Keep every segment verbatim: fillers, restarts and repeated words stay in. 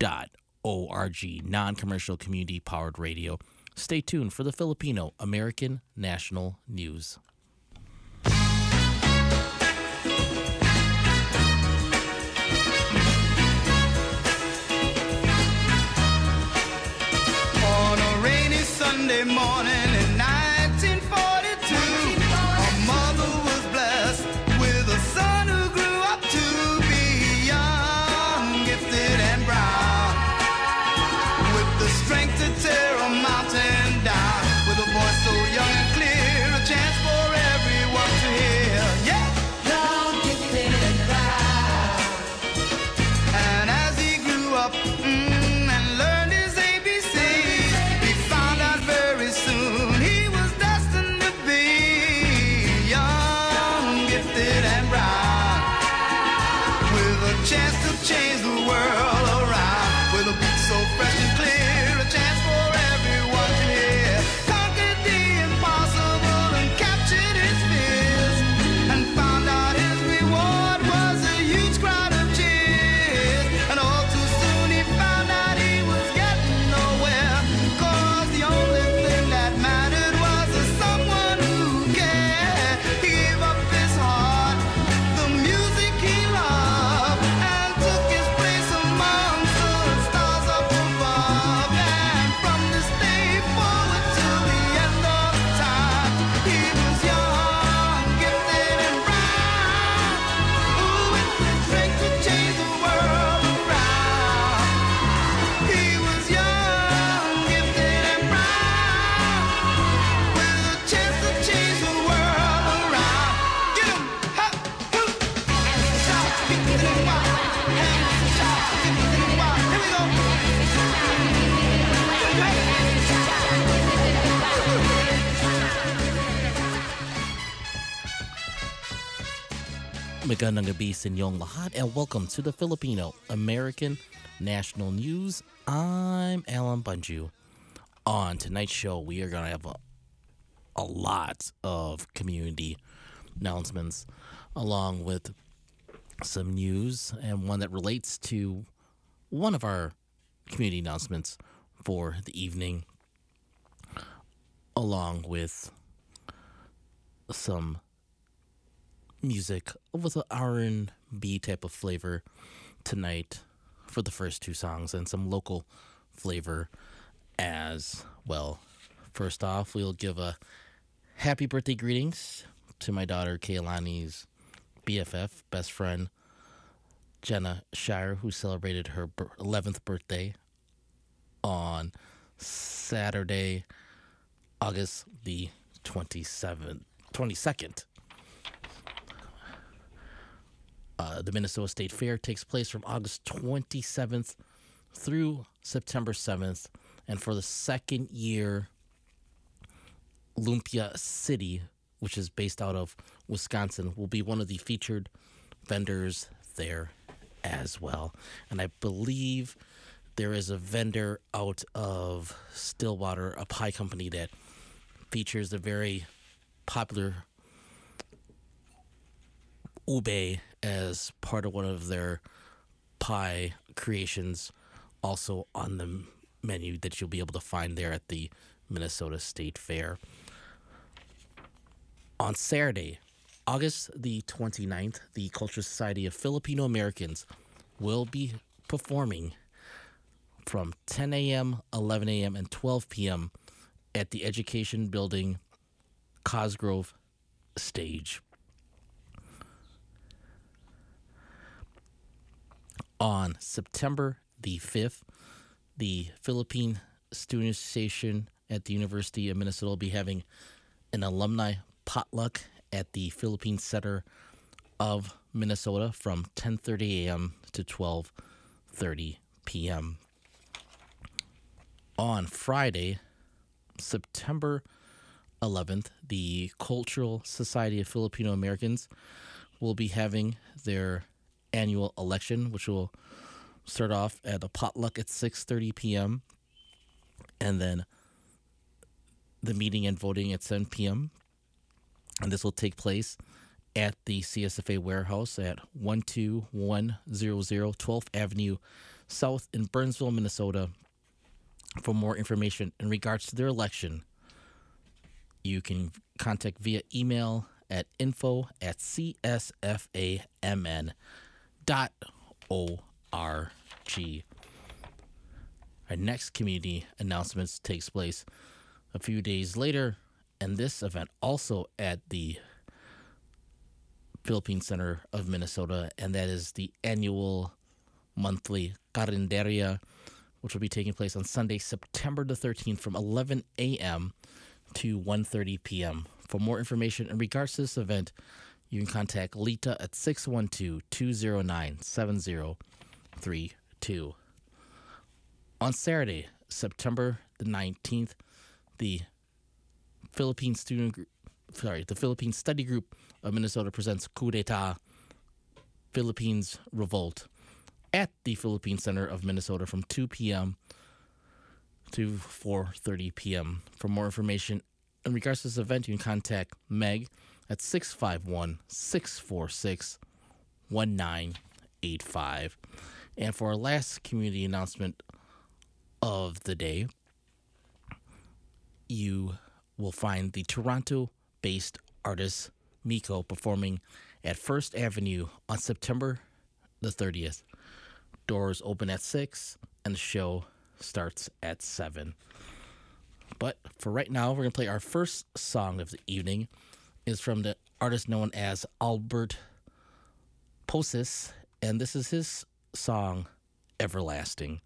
dot org, non-commercial community-powered radio. Stay tuned for the Filipino American National News. On a rainy Sunday morning in nineteen forty-two, a mother was blessed with a son who grew up to be young, gifted and brown, with the strength to tear a mountain down, with a voice so young and clear, a chance for everyone to hear. Yeah! Young, gifted and brown. And as he grew up, mm, chance to change the world around, with a beat so fresh and clear, a chance for everyone to hear. Conquered the impossible and captured his fears, and found out his reward was a huge crowd of cheers. And all too soon he found out he was getting nowhere, cause the only thing that mattered was a someone who cared. He gave up his heart, the music he loved, took his place among the stars up above. And from this day forward till the end of time, he was young, gifted and brown, ooh, with the strength to change the world around. He was young, gifted and brown, with a chance to change the world around. Get him, hop, hoop, and shout, gifted and wild. Magandang gabi sa inyong lahat and welcome to the Filipino American National News. I'm Alan Bunju. On tonight's show, we are going to have a, a lot of community announcements along with some news and one that relates to one of our community announcements for the evening, along with some music with an R and B type of flavor tonight for the first two songs, and some local flavor as well. First off, we'll give a happy birthday greetings to my daughter Kaylani's B F F, best friend, Jenna Shire, who celebrated her eleventh birthday on Saturday, August the twenty-seventh, twenty-second. Uh, the Minnesota State Fair takes place from August twenty-seventh through September seventh. And for the second year, Lumpia City, which is based out of Wisconsin, will be one of the featured vendors there as well. And I believe there is a vendor out of Stillwater, a pie company that features the very popular ube as part of one of their pie creations, also on the menu that you'll be able to find there at the Minnesota State Fair. On Saturday, August the twenty-ninth, the Cultural Society of Filipino Americans will be performing from ten a.m., eleven a.m., and twelve p.m. at the Education Building Cosgrove stage. On September the fifth, the Philippine Student Association at the University of Minnesota will be having an alumni potluck at the Philippine Center of Minnesota from ten thirty a.m. to twelve thirty p.m. On Friday, September eleventh, the Cultural Society of Filipino Americans will be having their annual election, which will start off at a potluck at six thirty p.m. and then the meeting and voting at seven p.m. And this will take place at the C S F A warehouse at one two one zero zero twelfth Avenue South in Burnsville, Minnesota. For more information in regards to their election, you can contact via email at info at csfamn dot org. Our next community announcements takes place a few days later, and this event also at the Philippine Center of Minnesota, and that is the annual monthly Carinderia, which will be taking place on Sunday, September the thirteenth from eleven a.m. to one thirty p.m. For more information in regards to this event, you can contact Lita at six one two, two zero nine, seven zero three two. On Saturday, September the nineteenth, the Philippine Student Group, sorry, the Philippine Study Group of Minnesota presents Coup d'etat, Philippines Revolt, at the Philippine Center of Minnesota from two p.m. to four thirty p.m. For more information in regards to this event, you can contact Meg at six five one, six four six, one nine eight five. And for our last community announcement of the day, you will find the Toronto-based artist Miko performing at First Avenue on September the thirtieth. Doors open at six and the show starts at seven. But for right now, we're going to play our first song of the evening. It's from the artist known as Albert Posis, and this is his song, Everlasting.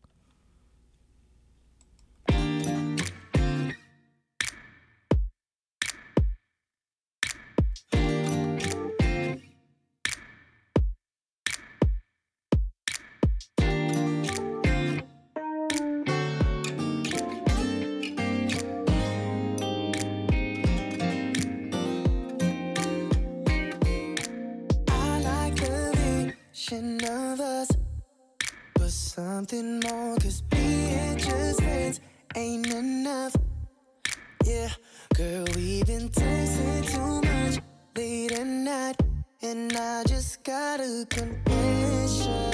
Of us, but something more, cause being just friends ain't enough. Yeah, girl, we've been tasting too much late at night, and I just got a confession.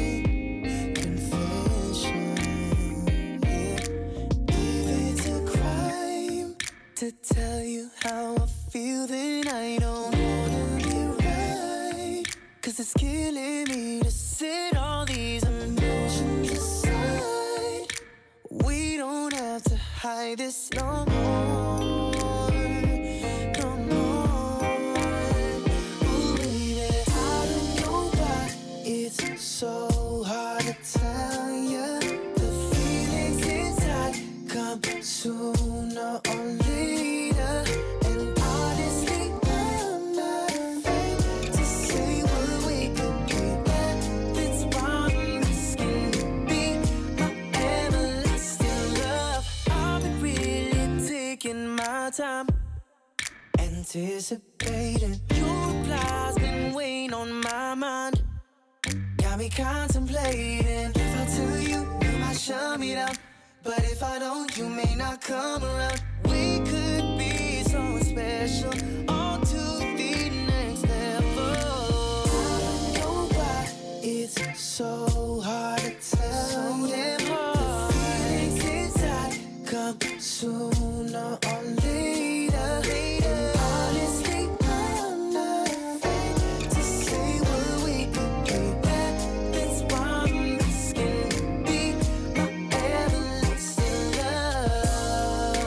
Confession, yeah. If it's a crime to tell you how I feel, then I don't wanna be right, cause it's killing me to set all these emotions aside. We don't have to hide this no more, no more. Ooh, baby, I don't know why it's so hard to tell ya. The feelings inside come sooner or later, and honestly, I'm not afraid to say what we could be. That's why I'm asking to be my everlasting love. I've been really taking my time, anticipating your replies, been weighing on my mind. Got me contemplating. If I tell you, you might shut me down, but if I don't, you may not come around. We could be so special, on to the next level. I don't know why it's so hard to tell. So damn hard. The feelings inside come sooner or later. And honestly, I'm not afraid to say what we could be. That's why I'm asking to be my everlasting love.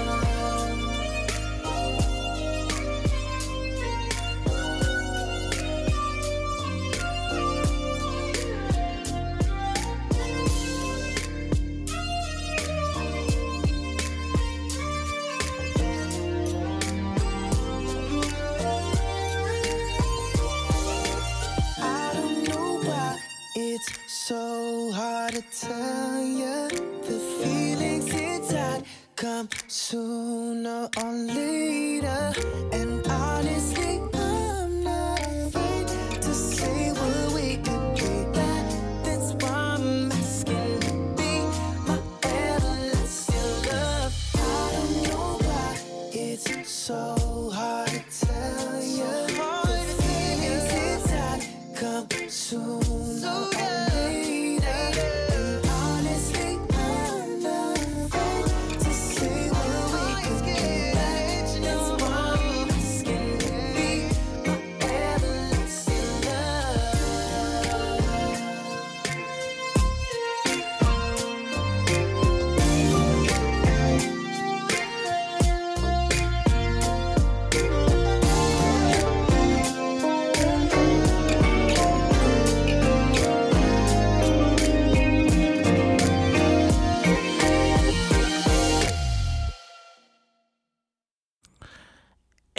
I don't know why it's so hard to tell ya. The feelings inside come sooner or later, and honestly, I'm not afraid to say what we could be. That's why I'm asking to be my everlasting love. I don't know why it's so hard to tell ya. The feelings inside come sooner or later, and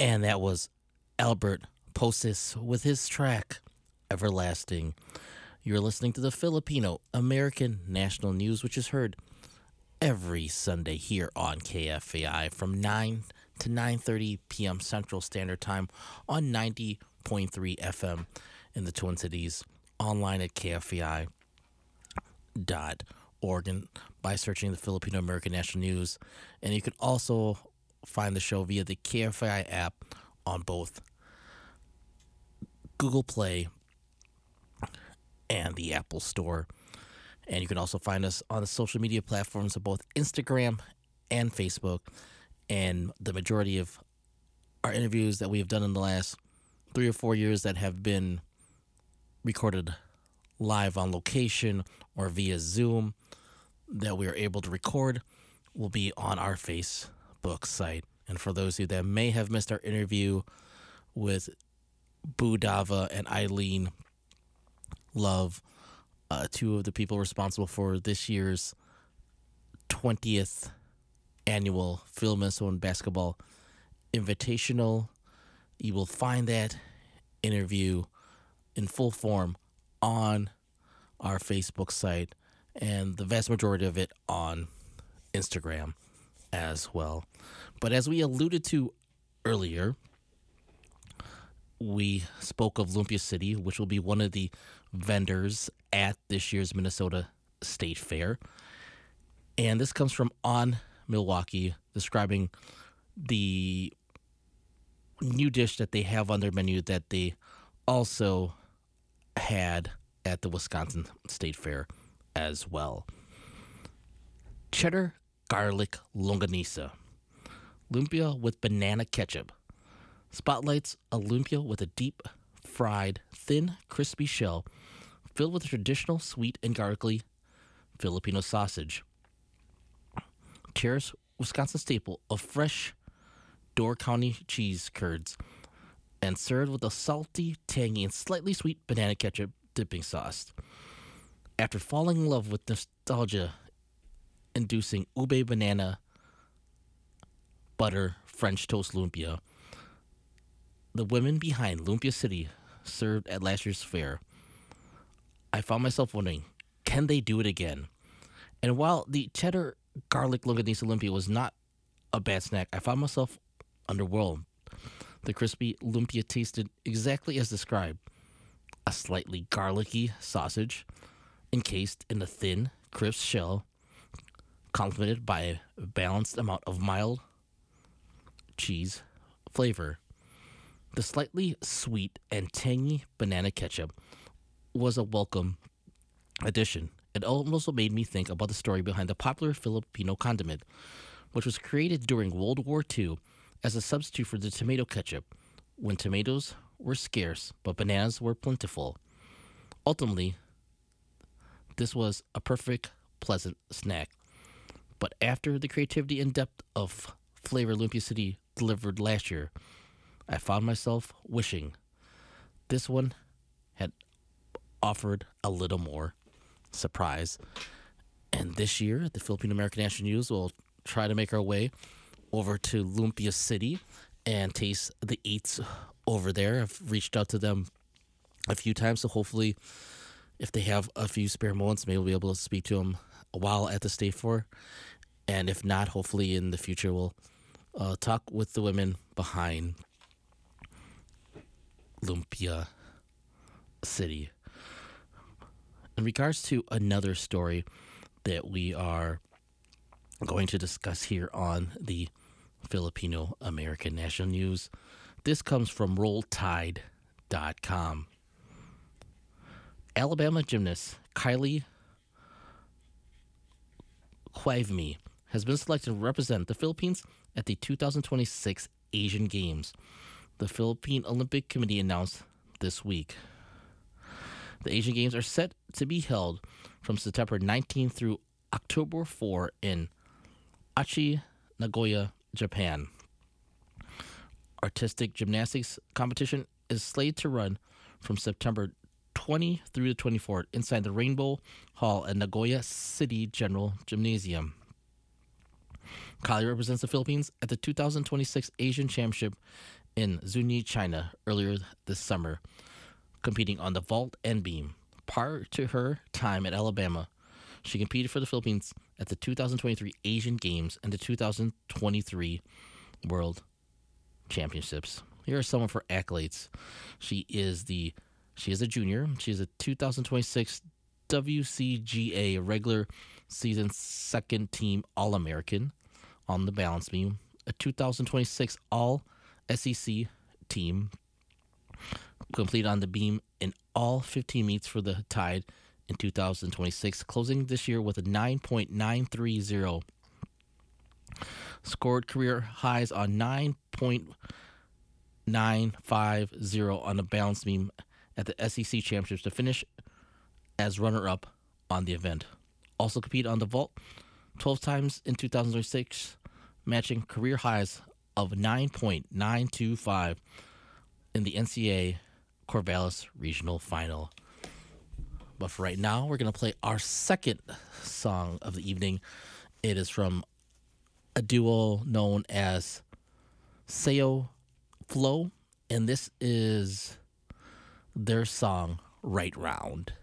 And that was Albert Posis with his track, Everlasting. You're listening to the Filipino American National News, which is heard every Sunday here on K F A I from nine to nine thirty p.m. Central Standard Time on ninety point three F M in the Twin Cities, online at K F A I dot org and by searching the Filipino American National News. And you can also find the show via the K F A I app on both Google Play and the Apple Store. And you can also find us on the social media platforms of both Instagram and Facebook. And the majority of our interviews that we have done in the last three or four years that have been recorded live on location or via Zoom that we are able to record will be on our Facebook site. And for those of you that may have missed our interview with Boo Dava and Eileen Love, uh, two of the people responsible for this year's twentieth annual Phil Minnesota Basketball Invitational, you will find that interview in full form on our Facebook site, and the vast majority of it on Instagram as well. But as we alluded to earlier, we spoke of Lumpia City, which will be one of the vendors at this year's Minnesota State Fair. And this comes from On Milwaukee, describing the new dish that they have on their menu that they also had at the Wisconsin State Fair as well. Cheddar garlic longanisa, lumpia with banana ketchup. Spotlights a lumpia with a deep fried, thin, crispy shell filled with a traditional sweet and garlicky Filipino sausage. Cheers Wisconsin staple of fresh Door County cheese curds and served with a salty, tangy, and slightly sweet banana ketchup dipping sauce. After falling in love with nostalgia-inducing ube banana butter French toast lumpia, the women behind Lumpia City served at last year's fair, I found myself wondering, can they do it again? And while the cheddar garlic longanisa lumpia was not a bad snack, I found myself underwhelmed. The crispy lumpia tasted exactly as described. A slightly garlicky sausage encased in a thin, crisp shell, complemented by a balanced amount of mild cheese flavor. The slightly sweet and tangy banana ketchup was a welcome addition. It also made me think about the story behind the popular Filipino condiment, which was created during World War Two as a substitute for the tomato ketchup when tomatoes were scarce but bananas were plentiful. Ultimately, this was a perfect, pleasant snack. But after the creativity and depth of flavor Lumpia City delivered last year, I found myself wishing this one had offered a little more surprise. And this year, the Filipino American National News will try to make our way over to Lumpia City and taste the eats over there. I've reached out to them a few times, so hopefully if they have a few spare moments, maybe we'll be able to speak to them while at the State Fair. And if not, hopefully in the future we'll uh, talk with the women behind Lumpia City. In regards to another story that we are going to discuss here on the Filipino American National News, this comes from roll tide dot com. Alabama gymnast Kylie Cuevme has been selected to represent the Philippines at the two thousand twenty-six Asian Games. The Philippine Olympic Committee announced this week. The Asian Games are set to be held from September nineteenth through October fourth in Aichi, Nagoya, Japan. Artistic gymnastics competition is slated to run from September twentieth through the twenty-fourth inside the Rainbow Hall at Nagoya City General Gymnasium. Kylie represents the Philippines at the two thousand twenty-six Asian Championship in Zunyi, China earlier this summer, competing on the vault and beam. Prior to her time at Alabama, she competed for the Philippines at the two thousand twenty-three Asian Games and the two thousand twenty-three World Championships. Here are some of her accolades. She is the she is a junior. She is a two thousand twenty-six W C G A regular season second team All-American on the balance beam, a two thousand twenty-six All S E C team, complete on the beam in all fifteen meets for the Tide in two thousand twenty-six, closing this year with a nine point nine three zero. Scored career highs on nine point nine five zero on the balance beam at the S E C Championships to finish as runner-up on the event. Also compete on the vault twelve times in two thousand twenty-six, matching career highs of nine point nine two five in the N C A A Corvallis Regional Final. But for right now, we're going to play our second song of the evening. It is from a duo known as Seo Flow, and this is their song, Right Round.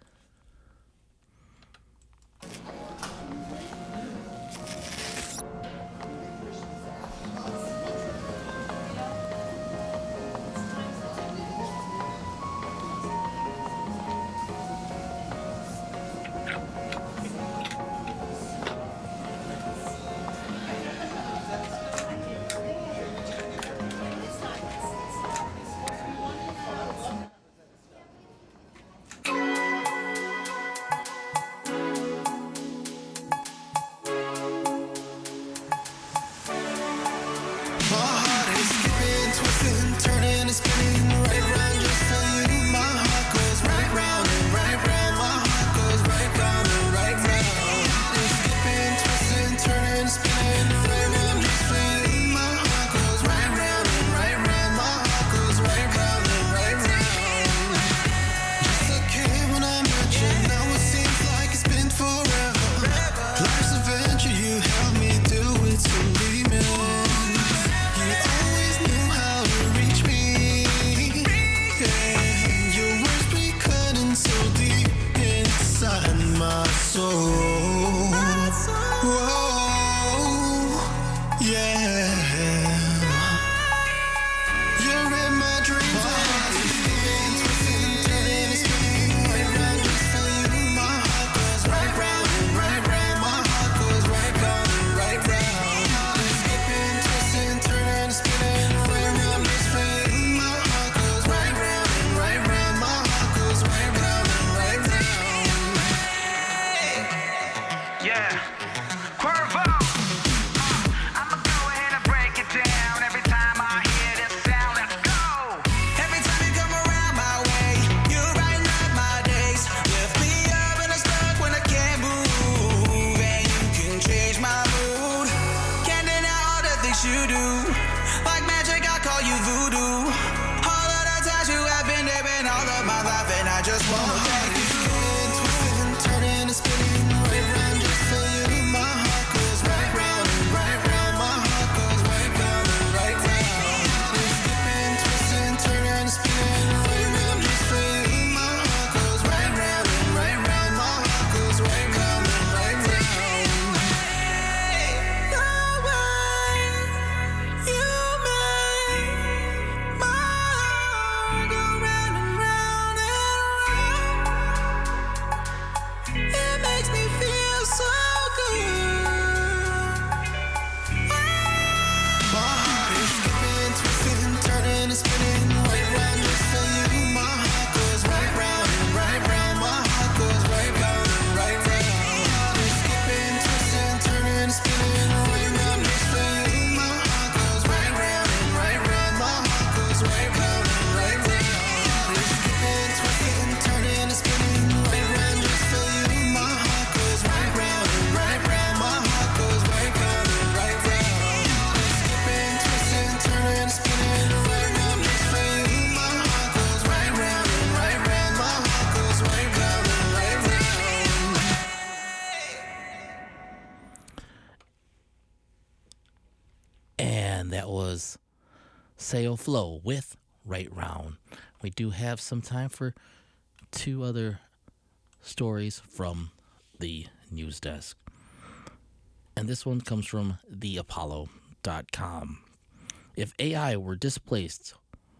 Sail Flow with Right Round. We do have some time for two other stories from the news desk. And this one comes from the apollo dot com. If A I were displaced,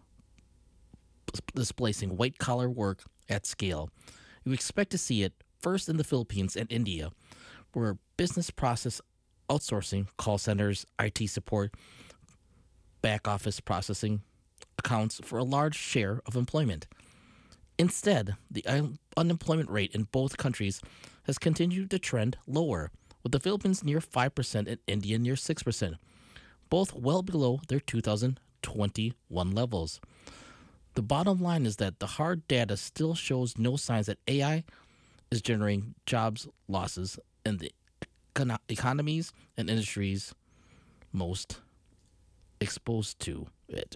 displacing white-collar work at scale, you expect to see it first in the Philippines and India, where business process outsourcing, call centers, I T support, back office processing accounts for a large share of employment. Instead, the un- unemployment rate in both countries has continued to trend lower, with the Philippines near five percent and India near six percent, both well below their two thousand twenty-one levels. The bottom line is that the hard data still shows no signs that A I is generating jobs losses in the econ- economies and industries most exposed to it.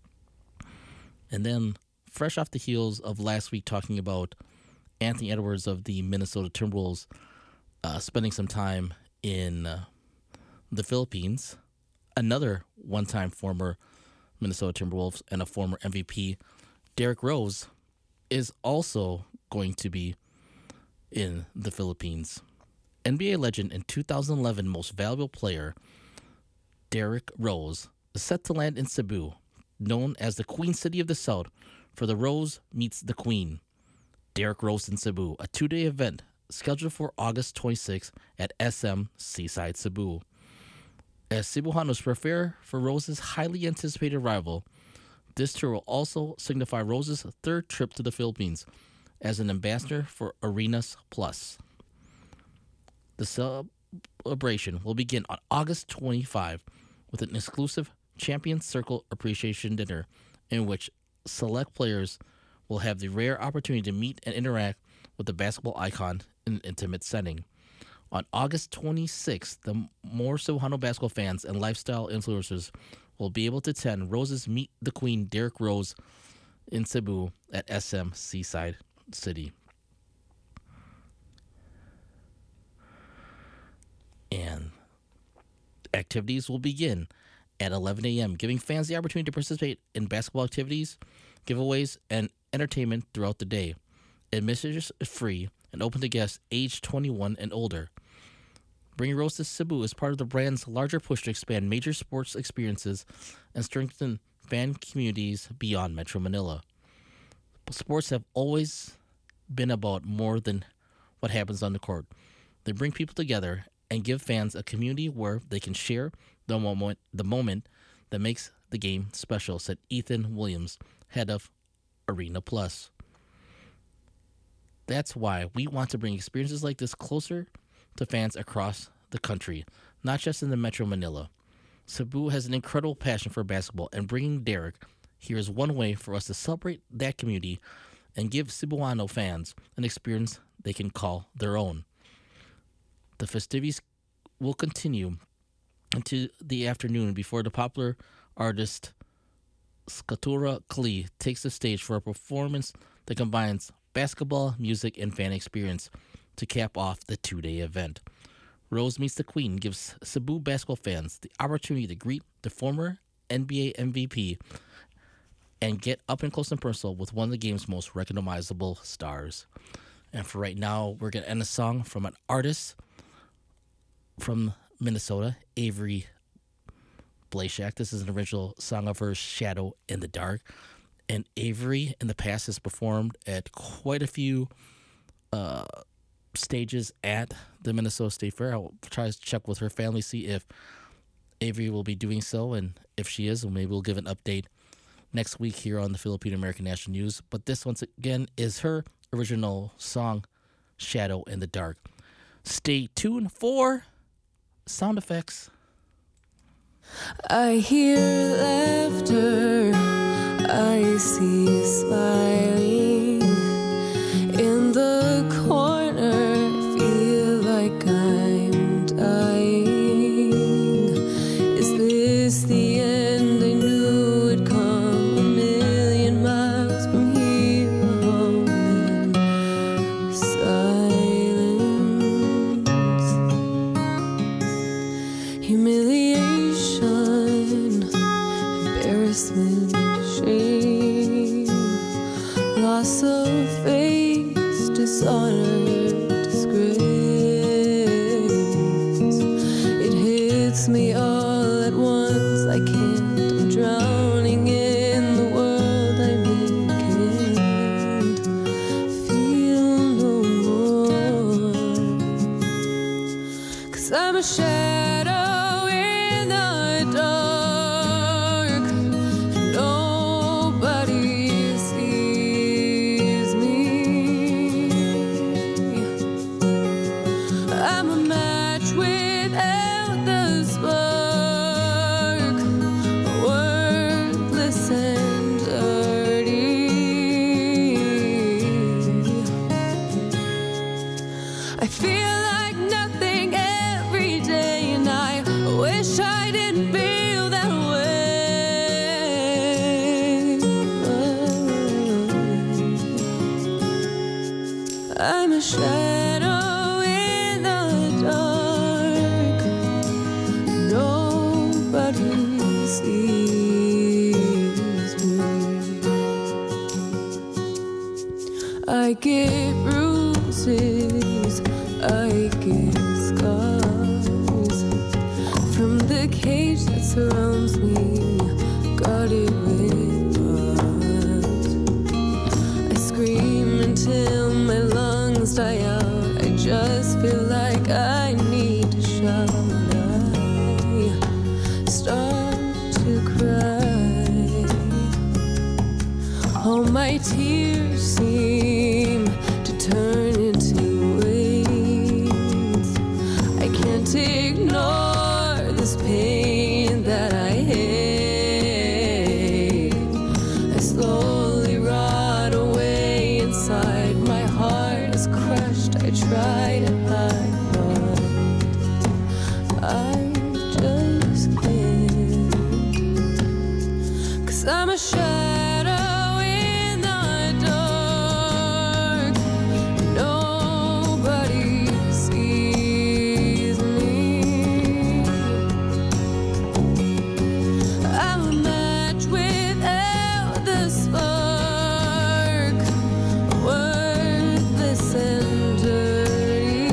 And then, fresh off the heels of last week talking about Anthony Edwards of the Minnesota Timberwolves uh, spending some time in uh, the Philippines, another one-time former Minnesota Timberwolves and a former M V P, Derrick Rose, is also going to be in the Philippines. N B A legend and two thousand eleven most valuable player Derrick Rose is set to land in Cebu, known as the Queen City of the South, for the Rose Meets the Queen. Derrick Rose in Cebu, a two-day event scheduled for August twenty-sixth at S M Seaside Cebu. As Cebuanos prepare for Rose's highly anticipated arrival, this tour will also signify Rose's third trip to the Philippines as an ambassador for Arenas Plus. The celebration will begin on August twenty-fifth with an exclusive Champions Circle Appreciation Dinner in which select players will have the rare opportunity to meet and interact with the basketball icon in an intimate setting. On August twenty-sixth, the more Cebuano basketball fans and lifestyle influencers will be able to attend Rose's Meet the Queen Derrick Rose in Cebu at S M Seaside City. And activities will begin at eleven a.m., giving fans the opportunity to participate in basketball activities, giveaways, and entertainment throughout the day. Admission is free and open to guests aged twenty-one and older. Bringing Rose to Cebu is part of the brand's larger push to expand major sports experiences and strengthen fan communities beyond Metro Manila. Sports have always been about more than what happens on the court. They bring people together and give fans a community where they can share the moment, the moment that makes the game special, said Ethan Williams, head of Arena Plus. That's why we want to bring experiences like this closer to fans across the country, not just in the Metro Manila. Cebu has an incredible passion for basketball, and bringing Derrick here is one way for us to celebrate that community and give Cebuano fans an experience they can call their own. The festivities will continue into the afternoon before the popular artist Skatura Klee takes the stage for a performance that combines basketball, music, and fan experience to cap off the two-day event. Rose Meets the Queen gives Cebu basketball fans the opportunity to greet the former N B A M V P and get up and close and personal with one of the game's most recognizable stars. And for right now, we're going to end a song from an artist from Minnesota, Avery Blashak. This is an original song of hers, Shadow in the Dark. And Avery, in the past, has performed at quite a few uh, stages at the Minnesota State Fair. I'll try to check with her family, see if Avery will be doing so. And if she is, maybe we'll give an update next week here on the Filipino American National News. But this, once again, is her original song, Shadow in the Dark. Stay tuned for sound effects. I hear laughter, I see smiling in the corner, feel like I'm dying. Is this the end? I knew it'd come a million miles from here, home in silence. Humiliation, embarrassment, hits me all at once. I can't, I'm drowning in the world I mean, can't feel no more. 'Cause I'm a shadow in the dark, nobody sees me. I'm a match without the spark, worthless and dirty. I feel like nothing every day, and I wish I didn't feel that way. I'm a shadow in the dark, nobody sees me. I get bruises, I get scars from the cage that surrounds me, guarded with bars. I scream until my lungs die out. I just feel like I need to shout. I start to cry. All my tears seem to turn into waves. I can't ignore this pain that I hate. I slowly rot away inside. My heart is crushed. I try to hide, but I just can't. 'Cause I'm a shadow in the dark, nobody sees me. I'm a match without the spark, worthless and dirty.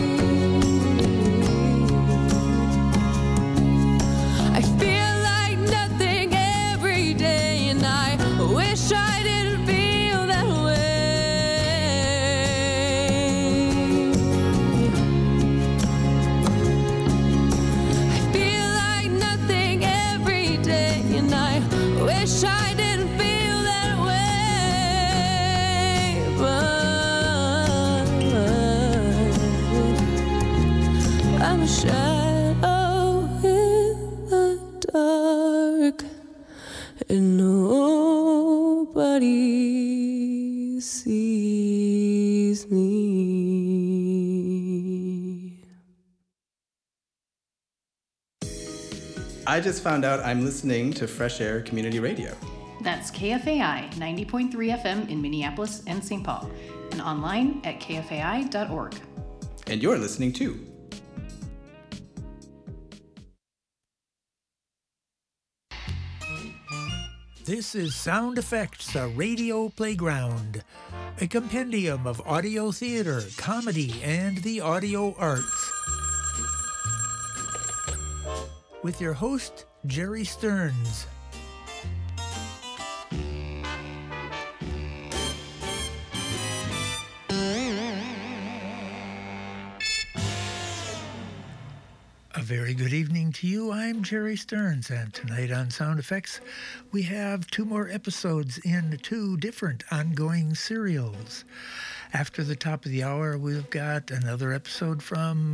I feel like nothing every day, and I wish I didn't feel that way. I feel like nothing every day, and I wish I didn't feel that way. But I'm a shadow in the dark, and nobody sees me. I just found out I'm listening to Fresh Air Community Radio. That's K F A I ninety point three F M in Minneapolis and Saint Paul, and online at k f a i dot org. And you're listening too. This is Sound Effects, a radio playground, a compendium of audio theater, comedy, and the audio arts. With your host, Jerry Stearns. A very good evening to you. I'm Jerry Stearns, and tonight on Sound Effects, we have two more episodes in two different ongoing serials. After the top of the hour, we've got another episode from